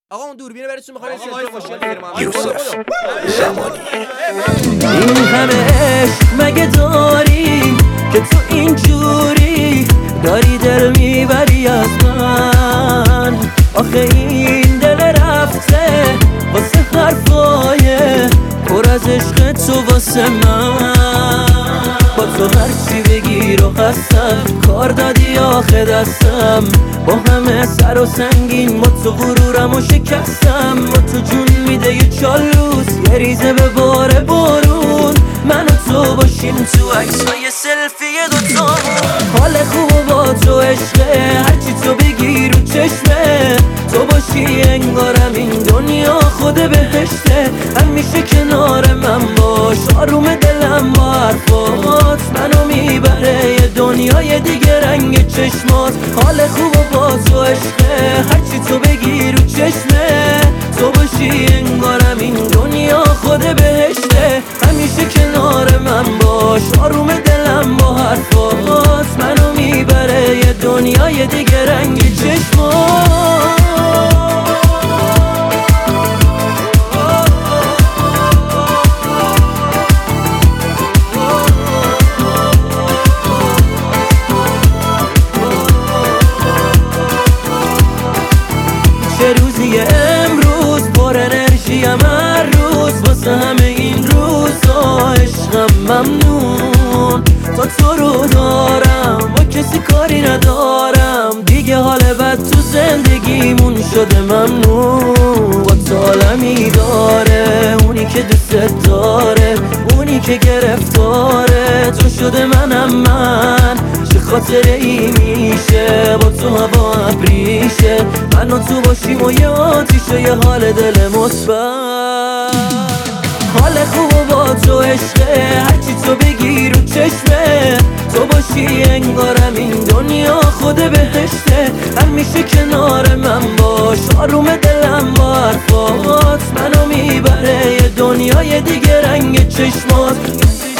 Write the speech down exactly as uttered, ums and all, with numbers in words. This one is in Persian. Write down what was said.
آقا اون دوربینه برسون می‌خوام سنتور ماشین بگیرم. یوسف زمانی. این همه عشق مگه داری که تو اینجوری داری دل میبری از من؟ آخه این دل رفته واسه حرفای پر از عشق تو واسه من. با تو هرچی بگیر و هستم کار دادی آخه دستم، با همه سر و سنگین با تو غرورم و شکستم. با تو جون میده یه چالوس یه ریزه به بار بارون، من و تو باشیم تو عکسای سلفی دوتامون. حال خوب و با تو عشقه هرچی تو بگی رو چشمه، تو باشی انگارم این دنیا خود بهشته. همیشه کنار من باش آروم دلم با حرفات منو میبره یه دنیای دیگه رنگ چشمات. حال خوب و با تو عشقه هرچی تو بگی رو چشمه، تو باشی انگارم این دنیا خود بهشته. همیشه کنار من باش آروم دلم با حرفات منو میبره یه دنیای دیگه رنگ چشمات. چه روزی امروز پر انرژیم هر روز واسه همه این روزا عشقم ممنون. تا تو رو دارم با کسی کاری ندارم دیگه، حال بد تو زندگیمون شده ممنون. با تو عالمی داره اونی که دوست داره، اونی که گرفتاره تو شده منم من. چه خاطره ای میشه با تو هوا ابریشه، من و تو باشیم و یه آتیشه یه حال دل مثبت. حال خوب و با تو عشقه هرچی تو بگی رو چشمه، تو باشی انگارم این دنیا خود بهشته. همیشه کنار من باش آروم دلم با حرفات منو میبره یه دنیای دیگه رنگ چشمات.